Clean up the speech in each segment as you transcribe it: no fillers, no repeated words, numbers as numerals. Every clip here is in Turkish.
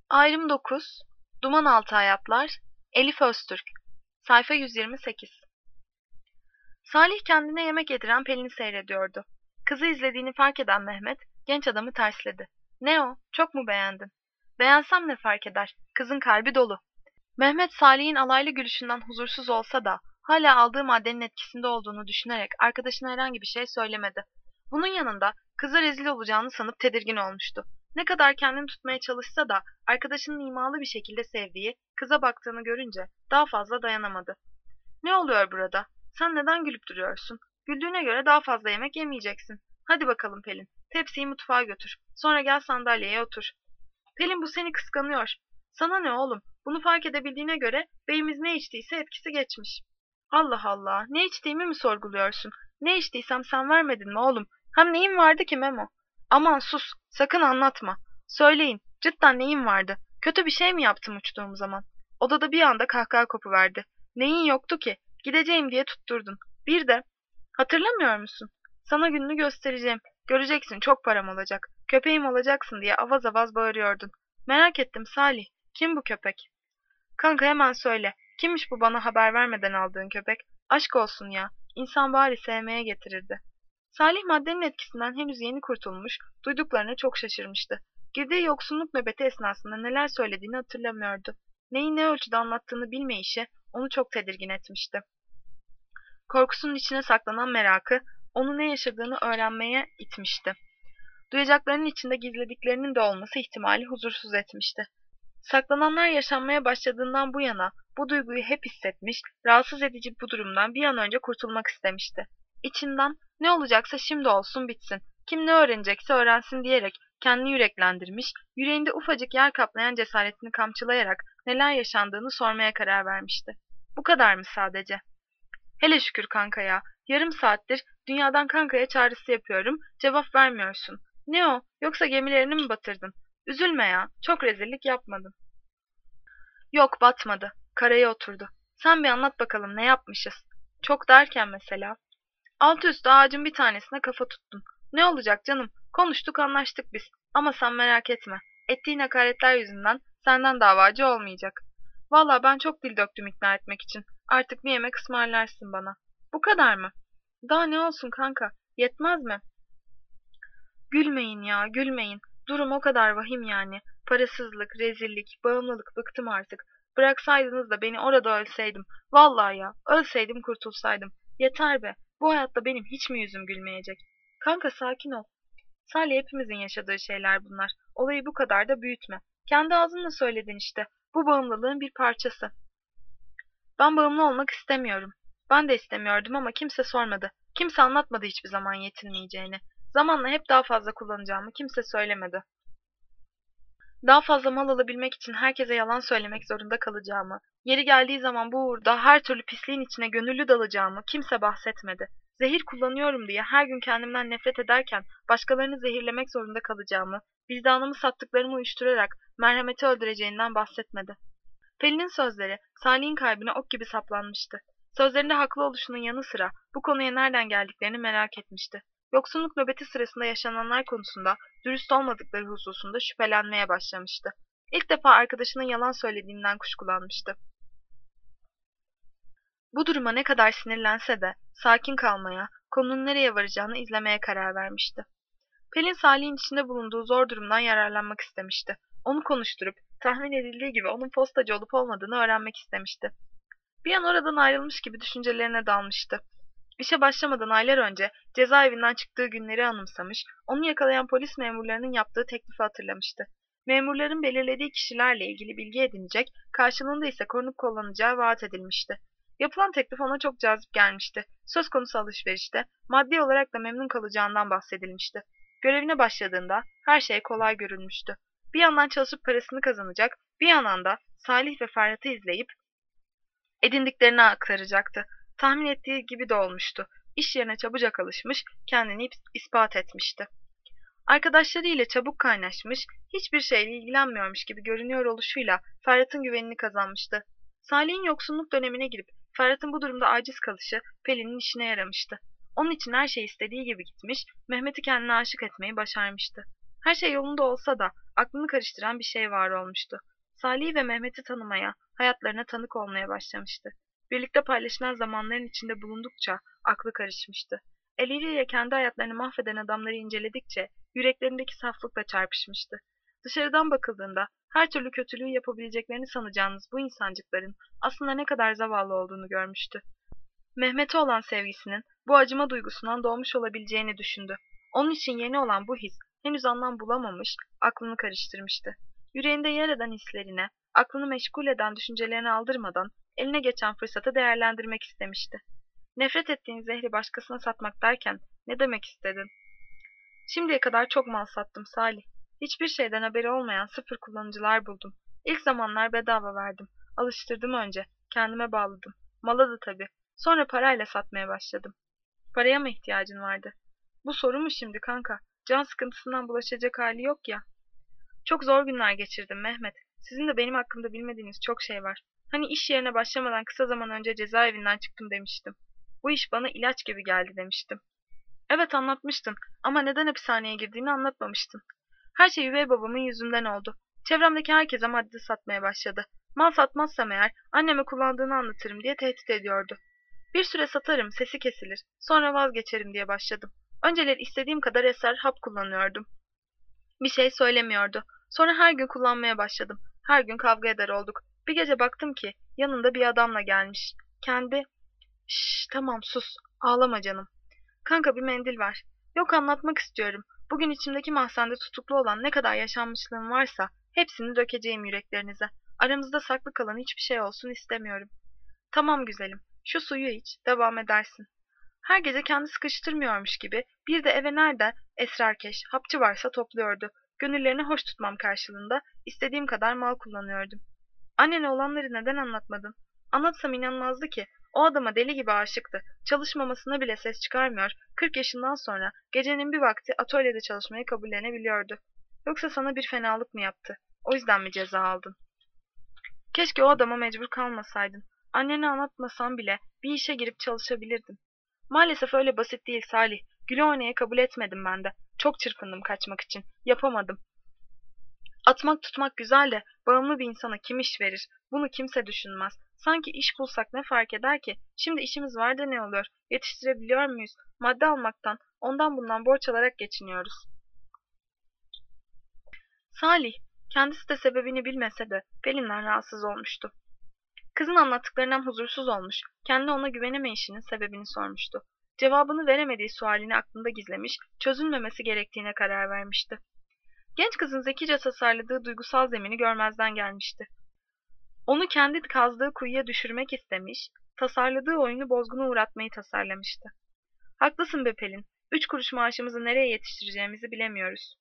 Ayrım 9, Duman Altı Hayatlar, Elif Öztürk, sayfa 128. Salih kendine yemek yediren Pelin'i seyrediyordu. Kızı izlediğini fark eden Mehmet, genç adamı tersledi. Ne o, çok mu beğendin? Beğensem ne fark eder, kızın kalbi dolu. Mehmet Salih'in alaylı gülüşünden huzursuz olsa da, hala aldığı maddenin etkisinde olduğunu düşünerek arkadaşına herhangi bir şey söylemedi. Bunun yanında kıza rezil olacağını sanıp tedirgin olmuştu. Ne kadar kendini tutmaya çalışsa da arkadaşının imalı bir şekilde sevdiği, kıza baktığını görünce daha fazla dayanamadı. Ne oluyor burada? Sen neden gülüp duruyorsun? Güldüğüne göre daha fazla yemek yemeyeceksin. Hadi bakalım Pelin, tepsiyi mutfağa götür. Sonra gel sandalyeye otur. Pelin bu seni kıskanıyor. Sana ne oğlum? Bunu fark edebildiğine göre beyimiz ne içtiyse etkisi geçmiş. Allah Allah, ne içtiğimi mi sorguluyorsun? Ne içtiysem sen vermedin mi oğlum? Hem neyin vardı ki Memo? Aman sus, sakın anlatma. Söyleyin, cidden neyin vardı? Kötü bir şey mi yaptım uçtuğum zaman? Odada bir anda kahkaha kopuverdi. Neyin yoktu ki? Gideceğim diye tutturdun. Bir de, hatırlamıyor musun? Sana gününü göstereceğim. Göreceksin çok param olacak. Köpeğim olacaksın diye avaz avaz bağırıyordun. Merak ettim Salih. Kim bu köpek? Kanka hemen söyle. Kimmiş bu bana haber vermeden aldığın köpek? Aşk olsun ya. İnsan bari sevmeye getirirdi. Salih maddenin etkisinden henüz yeni kurtulmuş, duyduklarına çok şaşırmıştı. Girdiği yoksunluk nöbeti esnasında neler söylediğini hatırlamıyordu. Neyi ne ölçüde anlattığını bilmeyişi onu çok tedirgin etmişti. Korkusunun içine saklanan merakı onu ne yaşadığını öğrenmeye itmişti. Duyacaklarının içinde gizlediklerinin de olması ihtimali huzursuz etmişti. Saklananlar yaşanmaya başladığından bu yana bu duyguyu hep hissetmiş, rahatsız edici bu durumdan bir an önce kurtulmak istemişti. İçinden ne olacaksa şimdi olsun bitsin, kim ne öğrenecekse öğrensin diyerek kendini yüreklendirmiş, yüreğinde ufacık yer kaplayan cesaretini kamçılayarak neler yaşandığını sormaya karar vermişti. Bu kadar mı sadece? Hele şükür kanka ya, yarım saattir dünyadan kankaya çağrısı yapıyorum, cevap vermiyorsun. Ne o, yoksa gemilerini mi batırdın? Üzülme ya, çok rezillik yapmadın. Yok batmadı, karaya oturdu. Sen bir anlat bakalım ne yapmışız? Çok derken mesela. Altı üstü ağacın bir tanesine kafa tuttun. Ne olacak canım, konuştuk anlaştık biz. Ama sen merak etme, ettiğin hakaretler yüzünden senden davacı olmayacak. Valla ben çok dil döktüm ikna etmek için. Artık bir yemek ısmarlarsın bana. Bu kadar mı? Daha ne olsun kanka, yetmez mi? Gülmeyin ya, gülmeyin. Durum o kadar vahim yani. Parasızlık, rezillik, bağımlılık, bıktım artık. Bıraksaydınız da beni orada ölseydim. Vallahi ya, ölseydim kurtulsaydım. Yeter be, bu hayatta benim hiç mi yüzüm gülmeyecek? Kanka sakin ol. Salih hepimizin yaşadığı şeyler bunlar. Olayı bu kadar da büyütme. Kendi ağzınla söyledin işte. Bu bağımlılığın bir parçası. Ben bağımlı olmak istemiyorum. Ben de istemiyordum ama kimse sormadı. Kimse anlatmadı hiçbir zaman yetinmeyeceğini. Zamanla hep daha fazla kullanacağımı kimse söylemedi. Daha fazla mal alabilmek için herkese yalan söylemek zorunda kalacağımı, yeri geldiği zaman bu uğurda her türlü pisliğin içine gönüllü dalacağımı kimse bahsetmedi. Zehir kullanıyorum diye her gün kendimden nefret ederken başkalarını zehirlemek zorunda kalacağımı, vicdanımı sattıklarımı uyuşturarak merhameti öldüreceğinden bahsetmedi. Pelin'in sözleri Salih'in kalbine ok gibi saplanmıştı. Sözlerinde haklı oluşunun yanı sıra bu konuya nereden geldiklerini merak etmişti. Yoksunluk nöbeti sırasında yaşananlar konusunda dürüst olmadıkları hususunda şüphelenmeye başlamıştı. İlk defa arkadaşının yalan söylediğinden kuşkulanmıştı. Bu duruma ne kadar sinirlense de sakin kalmaya, konunun nereye varacağını izlemeye karar vermişti. Pelin Salih'in içinde bulunduğu zor durumdan yararlanmak istemişti. Onu konuşturup tahmin edildiği gibi onun postacı olup olmadığını öğrenmek istemişti. Bir an oradan ayrılmış gibi düşüncelerine dalmıştı. İşe başlamadan aylar önce cezaevinden çıktığı günleri anımsamış, onu yakalayan polis memurlarının yaptığı teklifi hatırlamıştı. Memurların belirlediği kişilerle ilgili bilgi edinecek, karşılığında ise korunup kollanacağı vaat edilmişti. Yapılan teklif ona çok cazip gelmişti. Söz konusu alışverişte maddi olarak da memnun kalacağından bahsedilmişti. Görevine başladığında her şey kolay görünmüştü. Bir yandan çalışıp parasını kazanacak, bir yandan da Salih ve Ferhat'ı izleyip edindiklerini aktaracaktı. Tahmin ettiği gibi de olmuştu. İş yerine çabucak alışmış, kendini ispat etmişti. Arkadaşları ile çabuk kaynaşmış, hiçbir şeyle ilgilenmiyormuş gibi görünüyor oluşuyla Ferhat'ın güvenini kazanmıştı. Salih'in yoksunluk dönemine girip Ferhat'ın bu durumda aciz kalışı Pelin'in işine yaramıştı. Onun için her şey istediği gibi gitmiş, Mehmet'i kendine aşık etmeyi başarmıştı. Her şey yolunda olsa da aklını karıştıran bir şey var olmuştu. Salih'i ve Mehmet'i tanımaya, hayatlarına tanık olmaya başlamıştı. Birlikte paylaşılan zamanların içinde bulundukça aklı karışmıştı. Eliyle kendi hayatlarını mahveden adamları inceledikçe yüreklerindeki saflıkla çarpışmıştı. Dışarıdan bakıldığında her türlü kötülüğü yapabileceklerini sanacağınız bu insancıkların aslında ne kadar zavallı olduğunu görmüştü. Mehmet'e olan sevgisinin bu acıma duygusundan doğmuş olabileceğini düşündü. Onun için yeni olan bu his henüz anlam bulamamış, aklını karıştırmıştı. Yüreğinde yer eden hislerine, aklını meşgul eden düşüncelerine aldırmadan eline geçen fırsatı değerlendirmek istemişti. Nefret ettiğin zehri başkasına satmak derken ne demek istedin? Şimdiye kadar çok mal sattım Salih. Hiçbir şeyden haberi olmayan sıfır kullanıcılar buldum. İlk zamanlar bedava verdim. Alıştırdım önce. Kendime bağladım. Mala da tabii. Sonra parayla satmaya başladım. Paraya mı ihtiyacın vardı? Bu soru mu şimdi kanka? Can sıkıntısından bulaşacak hali yok ya. Çok zor günler geçirdim Mehmet. Sizin de benim hakkımda bilmediğiniz çok şey var. Hani iş yerine başlamadan kısa zaman önce cezaevinden çıktım demiştim. Bu iş bana ilaç gibi geldi demiştim. Evet anlatmıştın ama neden hapishaneye girdiğini anlatmamıştın. Her şey üvey babamın yüzünden oldu. Çevremdeki herkese madde satmaya başladı. Mal satmazsam eğer anneme kullandığını anlatırım diye tehdit ediyordu. Bir süre satarım, sesi kesilir. Sonra vazgeçerim diye başladım. Önceleri istediğim kadar esrar hap kullanıyordum. Bir şey söylemiyordu. Sonra her gün kullanmaya başladım. Her gün kavga eder olduk. Bir gece baktım ki yanında bir adamla gelmiş. Kendi... Şşş tamam sus. Ağlama canım. Kanka bir mendil ver. Yok anlatmak istiyorum. Bugün içimdeki mahzende tutuklu olan ne kadar yaşanmışlığım varsa hepsini dökeceğim yüreklerinize. Aramızda saklı kalan hiçbir şey olsun istemiyorum. Tamam güzelim. Şu suyu iç, devam edersin. Her gece kendi sıkıştırmıyormuş gibi bir de eve nerede esrarkeş, hapçı varsa topluyordu. Gönüllerini hoş tutmam karşılığında istediğim kadar mal kullanıyordum. Annene olanları neden anlatmadın? Anlatsam inanmazdı ki. O adama deli gibi aşıktı. Çalışmamasına bile ses çıkarmıyor. 40 yaşından sonra gecenin bir vakti atölyede çalışmayı kabullenebiliyordu. Yoksa sana bir fenalık mı yaptı? O yüzden mi ceza aldın? Keşke o adama mecbur kalmasaydın. Annene anlatmasam bile bir işe girip çalışabilirdin. Maalesef öyle basit değil Salih. Güle oynaya kabul etmedim ben de. Çok çırpındım kaçmak için. Yapamadım. Atmak tutmak güzel de bağımlı bir insana kim iş verir? Bunu kimse düşünmez. Sanki iş bulsak ne fark eder ki? Şimdi işimiz var da ne oluyor? Yetiştirebiliyor muyuz? Madde almaktan, ondan bundan borç alarak geçiniyoruz. Salih, kendisi de sebebini bilmese de Pelin'den rahatsız olmuştu. Kızın anlattıklarından huzursuz olmuş, kendi ona güvenemeyişinin sebebini sormuştu. Cevabını veremediği sualini aklında gizlemiş, çözülmemesi gerektiğine karar vermişti. Genç kızın zekice tasarladığı duygusal zemini görmezden gelmişti. Onu kendi kazdığı kuyuya düşürmek istemiş, tasarladığı oyunu bozguna uğratmayı tasarlamıştı. Haklısın be Pelin, 3 kuruş maaşımızı nereye yetiştireceğimizi bilemiyoruz.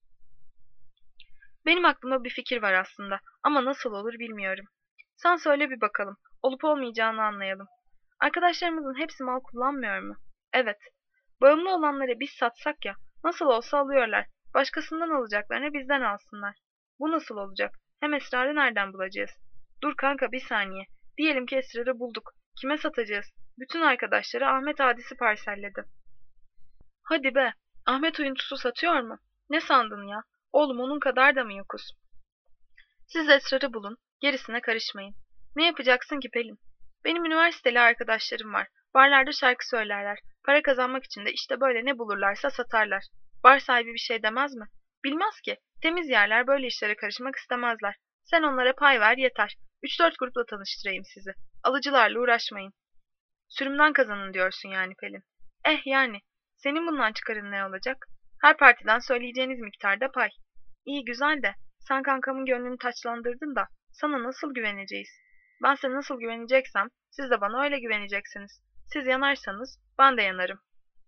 Benim aklımda bir fikir var aslında ama nasıl olur bilmiyorum. Sen söyle bir bakalım, olup olmayacağını anlayalım. Arkadaşlarımızın hepsi mal kullanmıyor mu? Evet. Bağımlı olanlara biz satsak ya, nasıl olsa alıyorlar. Başkasından alacaklarını bizden alsınlar. Bu nasıl olacak? Hem esrarı nereden bulacağız? Dur kanka bir saniye. Diyelim ki esrarı bulduk. Kime satacağız? Bütün arkadaşları Ahmet Hadis'i parselledi. Hadi be. Ahmet oyuntusu satıyor mu? Ne sandın ya? Oğlum onun kadar da mı yokuz? Siz esrarı bulun. Gerisine karışmayın. Ne yapacaksın ki Pelin? Benim üniversiteli arkadaşlarım var. Barlarda şarkı söylerler. Para kazanmak için de işte böyle ne bulurlarsa satarlar. Bar sahibi bir şey demez mi? Bilmez ki. Temiz yerler böyle işlere karışmak istemezler. Sen onlara pay ver yeter. 3-4 grupla tanıştırayım sizi. Alıcılarla uğraşmayın. Sürümden kazanın diyorsun yani Pelin. Yani. Senin bundan çıkarın ne olacak? Her partiden söyleyeceğiniz miktarda pay. İyi güzel de sen kankamın gönlünü taçlandırdın da sana nasıl güveneceğiz? Ben size nasıl güveneceksem siz de bana öyle güveneceksiniz. Siz yanarsanız ben de yanarım.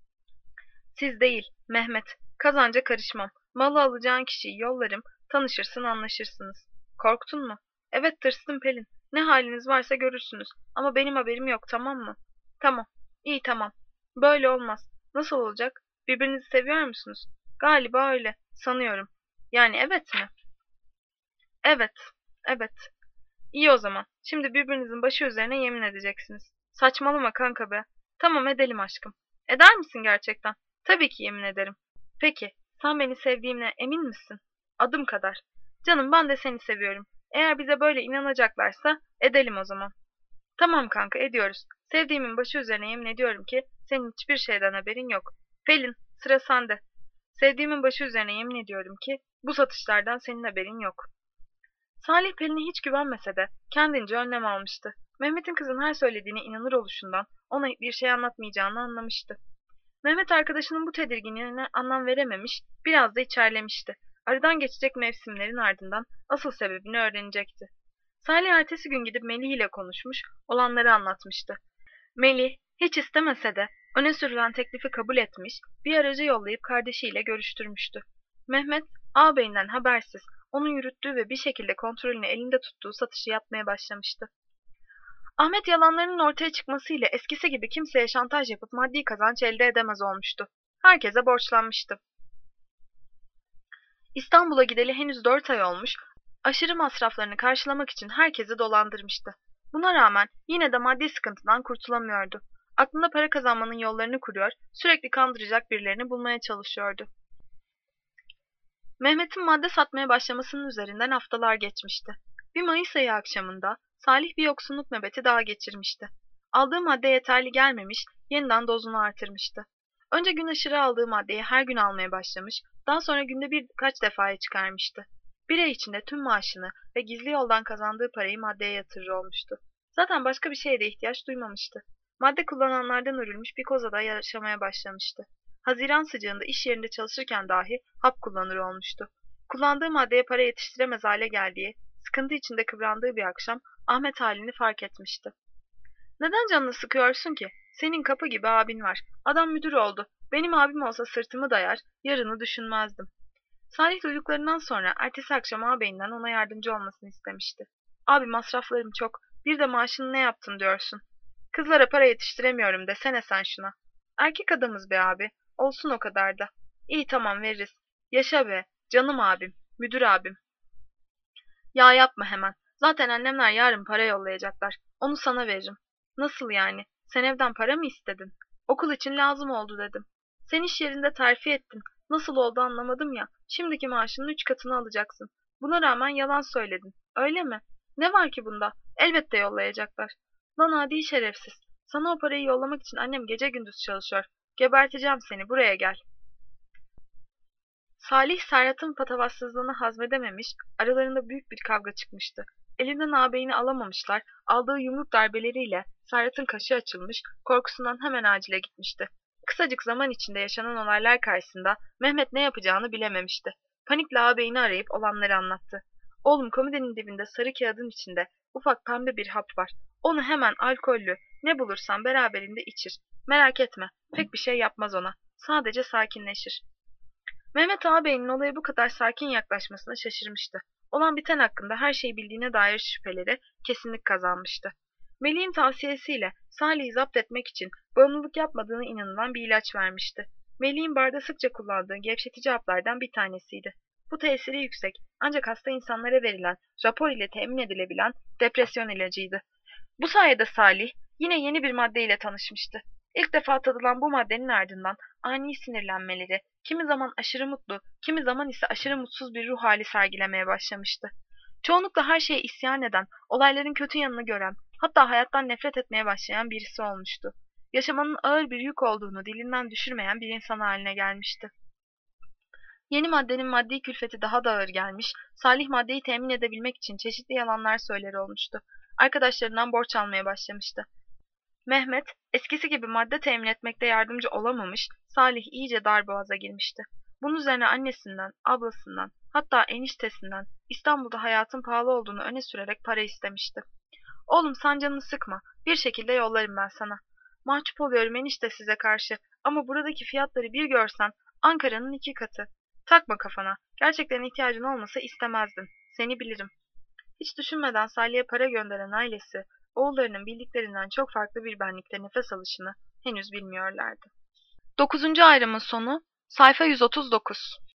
Siz değil, Mehmet. Kazanca karışmam. Malı alacağın kişiyi yollarım, tanışırsın anlaşırsınız. Korktun mu? Evet tırstım Pelin. Ne haliniz varsa görürsünüz. Ama benim haberim yok tamam mı? Tamam. İyi tamam. Böyle olmaz. Nasıl olacak? Birbirinizi seviyor musunuz? Galiba öyle. Sanıyorum. Yani evet mi? Evet. Evet. İyi o zaman. Şimdi birbirinizin başı üzerine yemin edeceksiniz. Saçmalama kanka be. Tamam edelim aşkım. Eder misin gerçekten? Tabii ki yemin ederim. Peki. Sen beni sevdiğimle emin misin? Adım kadar. Canım ben de seni seviyorum. Eğer bize böyle inanacaklarsa edelim o zaman. Tamam kanka ediyoruz. Sevdiğimin başı üzerine yemin ediyorum ki senin hiçbir şeyden haberin yok. Pelin sıra sende. Sevdiğimin başı üzerine yemin ediyorum ki bu satışlardan senin haberin yok. Salih Pelin'e hiç güvenmese de kendince önlem almıştı. Mehmet'in kızın her söylediğine inanır oluşundan ona bir şey anlatmayacağını anlamıştı. Mehmet arkadaşının bu tedirginliğine anlam verememiş, biraz da içerlemişti. Aradan geçecek mevsimlerin ardından asıl sebebini öğrenecekti. Salih ertesi gün gidip Melih ile konuşmuş, olanları anlatmıştı. Melih, hiç istemese de öne sürülen teklifi kabul etmiş, bir aracı yollayıp kardeşiyle görüştürmüştü. Mehmet, ağabeyinden habersiz, onun yürüttüğü ve bir şekilde kontrolünü elinde tuttuğu satışı yapmaya başlamıştı. Ahmet yalanlarının ortaya çıkmasıyla eskisi gibi kimseye şantaj yapıp maddi kazanç elde edemez olmuştu. Herkese borçlanmıştı. İstanbul'a gideli henüz 4 ay olmuş, aşırı masraflarını karşılamak için herkesi dolandırmıştı. Buna rağmen yine de maddi sıkıntıdan kurtulamıyordu. Aklında para kazanmanın yollarını kuruyor, sürekli kandıracak birilerini bulmaya çalışıyordu. Mehmet'in madde satmaya başlamasının üzerinden haftalar geçmişti. Bir Mayıs ayı akşamında Salih bir yoksunluk nöbeti daha geçirmişti. Aldığı madde yeterli gelmemiş, yeniden dozunu artırmıştı. Önce gün aşırı aldığı maddeyi her gün almaya başlamış, daha sonra günde birkaç defaya çıkarmıştı. Bir ay içinde tüm maaşını ve gizli yoldan kazandığı parayı maddeye yatırır olmuştu. Zaten başka bir şeye de ihtiyaç duymamıştı. Madde kullananlardan örülmüş bir kozada yaşamaya başlamıştı. Haziran sıcağında iş yerinde çalışırken dahi hap kullanır olmuştu. Kullandığı maddeye para yetiştiremez hale geldiği, sıkıntı içinde kıvrandığı bir akşam Ahmet halini fark etmişti. Neden canını sıkıyorsun ki? Senin kapı gibi abin var. Adam müdür oldu. Benim abim olsa sırtımı dayar, yarını düşünmezdim. Salih duyduklarından sonra ertesi akşam ağabeyinden ona yardımcı olmasını istemişti. Abi masraflarım çok. Bir de maaşını ne yaptın diyorsun. Kızlara para yetiştiremiyorum desene sen şuna. Erkek adamız be abi. Olsun o kadar da. İyi tamam veririz. Yaşa be. Canım abim. Müdür abim. Ya yapma hemen. Zaten annemler yarın para yollayacaklar. Onu sana veririm. Nasıl yani? Sen evden para mı istedin? Okul için lazım oldu dedim. Sen iş yerinde terfi ettin. Nasıl oldu anlamadım ya. Şimdiki maaşının 3 katını alacaksın. Buna rağmen yalan söyledin. Öyle mi? Ne var ki bunda? Elbette yollayacaklar. Lan adi şerefsiz. Sana o parayı yollamak için annem gece gündüz çalışıyor. Geberteceğim seni. Buraya gel. Salih Serhat'ın patavatsızlığını hazmedememiş, aralarında büyük bir kavga çıkmıştı. Elinden ağabeyini alamamışlar, aldığı yumruk darbeleriyle Serhat'ın kaşı açılmış, korkusundan hemen acile gitmişti. Kısacık zaman içinde yaşanan olaylar karşısında Mehmet ne yapacağını bilememişti. Panikle ağabeyini arayıp olanları anlattı. Oğlum komodinin dibinde sarı kağıdın içinde ufak pembe bir hap var. Onu hemen alkollü, ne bulursan beraberinde içir. Merak etme, pek bir şey yapmaz ona. Sadece sakinleşir. Mehmet ağabeyinin olaya bu kadar sakin yaklaşmasına şaşırmıştı. Olan biten hakkında her şeyi bildiğine dair şüpheleri kesinlik kazanmıştı. Melih'in tavsiyesiyle Salih'i zapt etmek için bağımlılık yapmadığına inanılan bir ilaç vermişti. Melih'in barda sıkça kullandığı gevşetici haplardan bir tanesiydi. Bu tesiri yüksek ancak hasta insanlara verilen, rapor ile temin edilebilen depresyon ilacıydı. Bu sayede Salih yine yeni bir maddeyle tanışmıştı. İlk defa tadılan bu maddenin ardından ani sinirlenmeleri, kimi zaman aşırı mutlu, kimi zaman ise aşırı mutsuz bir ruh hali sergilemeye başlamıştı. Çoğunlukla her şeye isyan eden, olayların kötü yanını gören, hatta hayattan nefret etmeye başlayan birisi olmuştu. Yaşamanın ağır bir yük olduğunu dilinden düşürmeyen bir insan haline gelmişti. Yeni maddenin maddi külfeti daha da ağır gelmiş, Salih maddeyi temin edebilmek için çeşitli yalanlar söyler olmuştu. Arkadaşlarından borç almaya başlamıştı. Mehmet, eskisi gibi madde temin etmekte yardımcı olamamış, Salih iyice darboğaza girmişti. Bunun üzerine annesinden, ablasından, hatta eniştesinden İstanbul'da hayatın pahalı olduğunu öne sürerek para istemişti. Oğlum sen canını sıkma, bir şekilde yollarım ben sana. Mahcup oluyorum enişte size karşı ama buradaki fiyatları bir görsen Ankara'nın 2 katı. Takma kafana, gerçekten ihtiyacın olmasa istemezdim, seni bilirim. Hiç düşünmeden Salih'e para gönderen ailesi, oğullarının bildiklerinden çok farklı bir benlikte nefes alışını henüz bilmiyorlardı. 9. ayrımın sonu, sayfa 139.